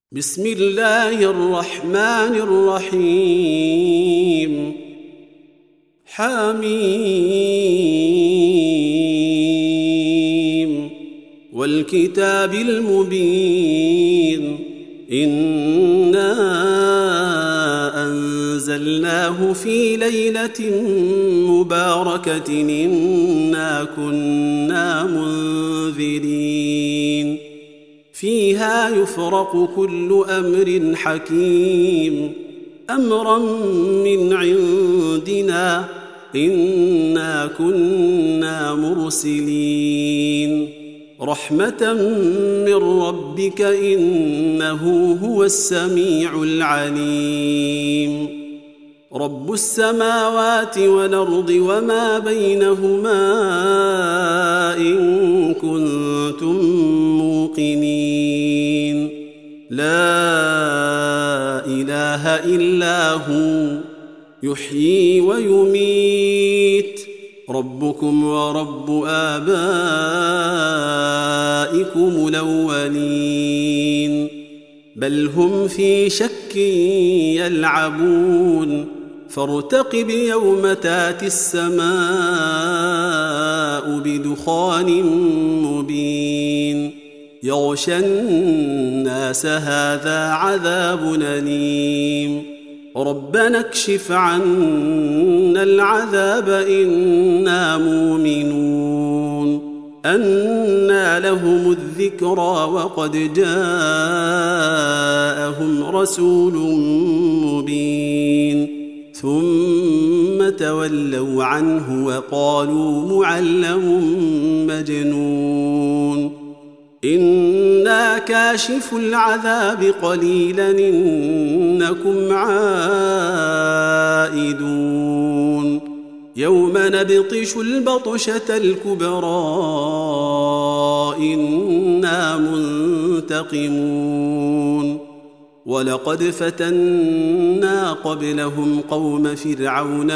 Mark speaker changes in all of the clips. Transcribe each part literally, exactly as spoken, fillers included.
Speaker 1: بسم الله الرحمن الرحيم حميم والكتاب المبين إنا أنزلناه في ليلة مباركة إنا كنا منذرين فيها يفرق كل أمر حكيم أمرا من عندنا إنا كنا مرسلين رحمة من ربك إنه هو السميع العليم رب السماوات والأرض وما بينهما إن كنتم موقنين لا إله إلا هو يحيي ويميت ربكم ورب آبائكم الأولين بل هم في شك يلعبون فارتقب يوم تاتي السماء بدخان مبين يغشى الناس هذا عذاب أليم ربنا اكشف عنا العذاب إنا مؤمنون أنى لهم الذكرى وقد جاءهم رسول مبين ثم تولوا عنه وقالوا معلم مجنون إنا كاشف العذاب قليلا إنكم عائدون يوم نبطش البطشة الكبرى إنا منتقمون ولقد فتنا قبلهم قوم فرعون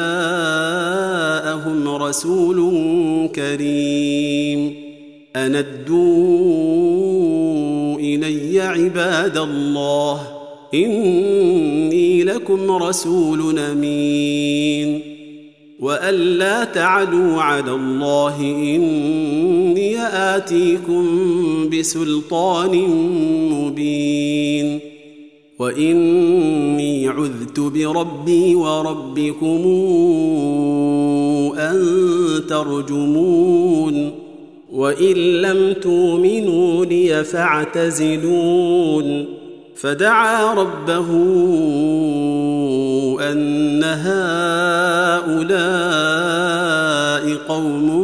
Speaker 1: وجاءهم رسول كريم أن ادوا إلي عباد الله إني لكم رسول أمين وأن لا تعلوا على الله إني آتيكم بسلطان مبين وإني عذت بربي وربكم أن ترجمون وإن لم تؤمنوا لي فاعتزلون فدعا ربه أن هؤلاء قوم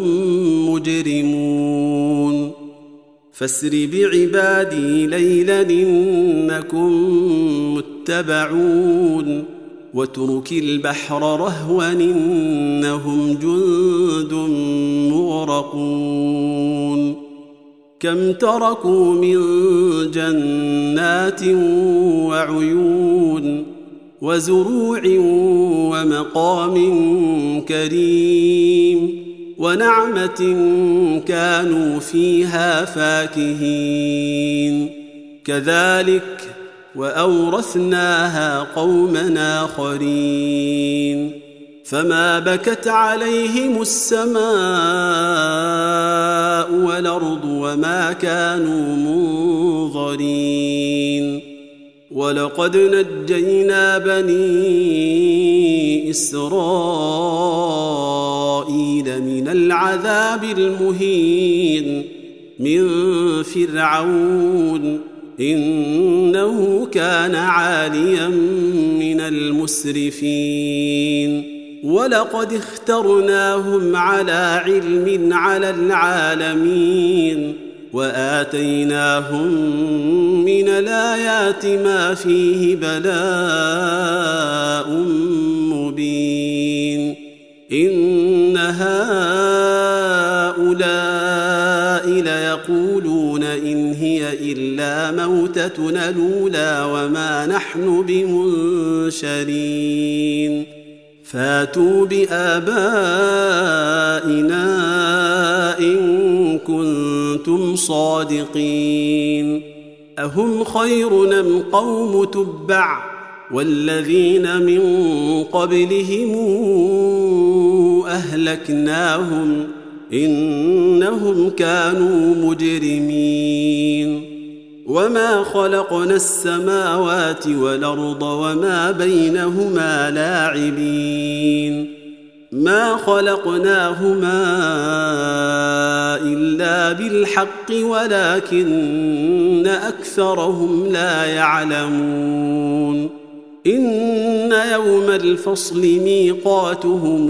Speaker 1: مجرمون فاسر بعبادي ليلا إنكم متبعون واترك البحر رهوا إنهم جند مغرقون كم تركوا من جنات وعيون وزروع ومقام كريم ونعمة كانوا فيها فاكهين كذلك وأورثناها قوما آخرين فما بكت عليهم السماء والأرض وما كانوا منظرين ولقد نجينا بني إسرائيل من العذاب المهين من فرعون إنه كان عاليا من المسرفين ولقد اخترناهم على علم على العالمين وآتيناهم من الآيات ما فيه بلاء مبين إن هؤلاء ليقولون إن هي إلا موتتنا الأولى وما نحن بمنشرين فاتوا بآبائنا إن كنتم صادقين أهم خير أم قوم تبع والذين من قبلهم أهلكناهم إنهم كانوا مجرمين وما خلقنا السماوات والأرض وما بينهما لاعبين ما خلقناهما إلا بالحق ولكن أكثرهم لا يعلمون إن يوم الفصل ميقاتهم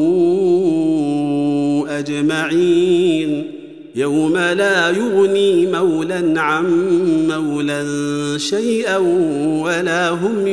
Speaker 1: أجمعين يوم لا يغني مولى عن مولى شيئا ولا هم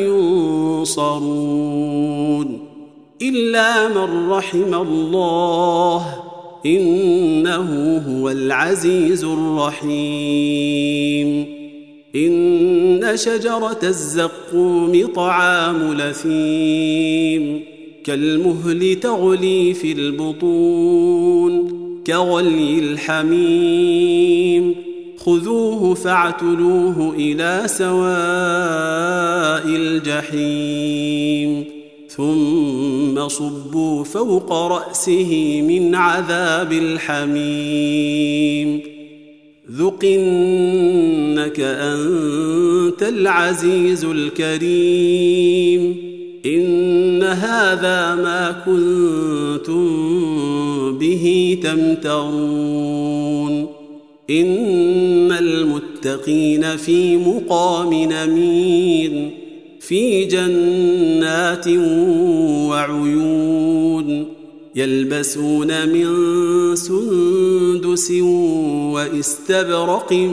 Speaker 1: ينصرون إلا من رحم الله إنه هو العزيز الرحيم إن شجرة الزقوم طعام لثيم كالمهل تغلي في البطون كغلي الحميم خذوه فاعتلوه إلى سواء الجحيم ثم صبوا فوق رأسه من عذاب الحميم ذق إنك أنت العزيز الكريم إن هذا ما كنتم به تمترون إن المتقين في مقام أمين في جنات وعيون يلبسون من سندس واستبرق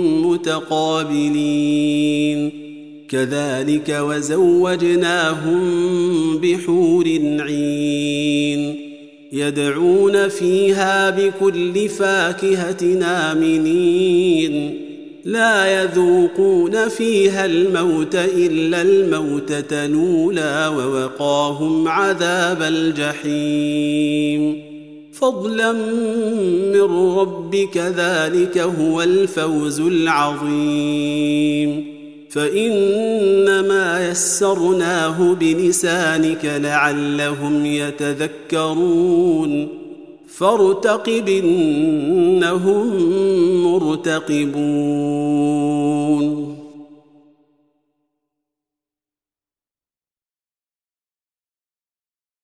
Speaker 1: متقابلين كذلك وزوجناهم بحور عين يدعون فيها بكل فاكهة آمنين لا يذوقون فيها الموت إلا الموتة الأولى ووقاهم عذاب الجحيم فضلا من ربك ذلك هو الفوز العظيم فإنما يسرناه بلسانك لعلهم يتذكرون فارتقب إنهم مرتقبون